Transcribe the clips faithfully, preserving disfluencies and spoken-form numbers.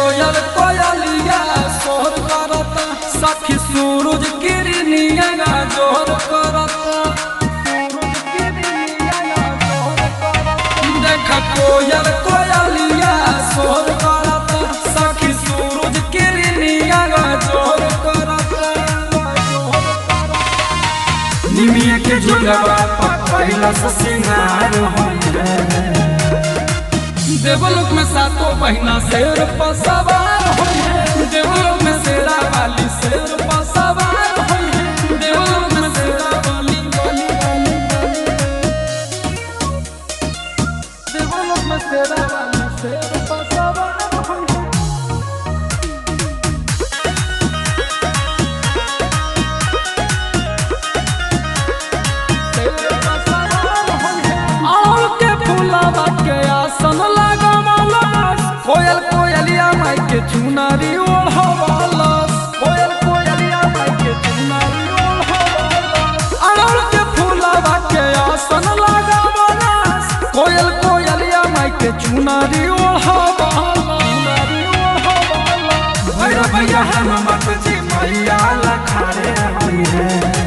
कोयल कोयलिया सोर करता, सखी सूरज किरनिया जोर करता। देखा कोयल कोयलिया सोर करता, सखी सूरज किरनिया जोर करता। निमिया के झुलवा पहिला से सिंगार होइले, देवलोक में सातों महीना शेर पर सवार होइले। देवलोक में शेरा वाली शेर पर सवार होइले। देवलोक में शेरा वाली वाली वाली देवलोक में शेरा वाली शेर पर सवार होइले। और के फूलवा के आसन कोयल कोयलिया माई के चुनारी ओढ़वालस। कोयल कोयलिया माई के चुनारी ओढ़वालस। अड़हुल के फूलवा के आसन लगावलस। कोयल कोयलिया माई के चुनारी ओढ़वालस। भैरव भैया हनुमत जी मैया लखारे होइले।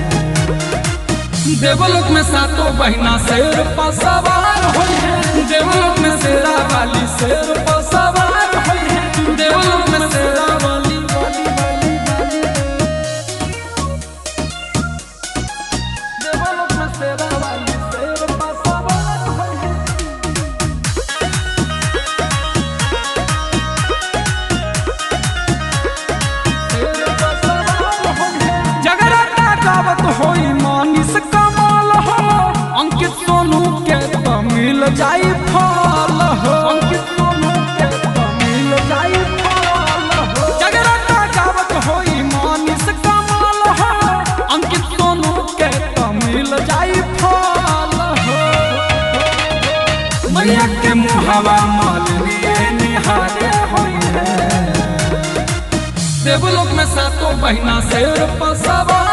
देवलोक में सातों बहिना शेर पर सवार होइले। देवलोक में शेरा वाली शेर पर सवार होइले। देवलोक में शेरा वाली वाली वाली वाली देवलोक में शेरा वाली शेर पर सवार होइले। शेर पर सवार होइले। जगराता गावत होई मानिस कमाल हो, अंकित सोनू के तो मिल जाई फल हो। अंकित सोनू के तो मिल जाई फल हो। जगराता गावत होई मानिस कमाल हो, अंकित सोनू के तो मिल जाई फल हो। मैया के मुहावा मालिनी निहारे होइले। देवलोक में सातों बहिना शेर पर सवार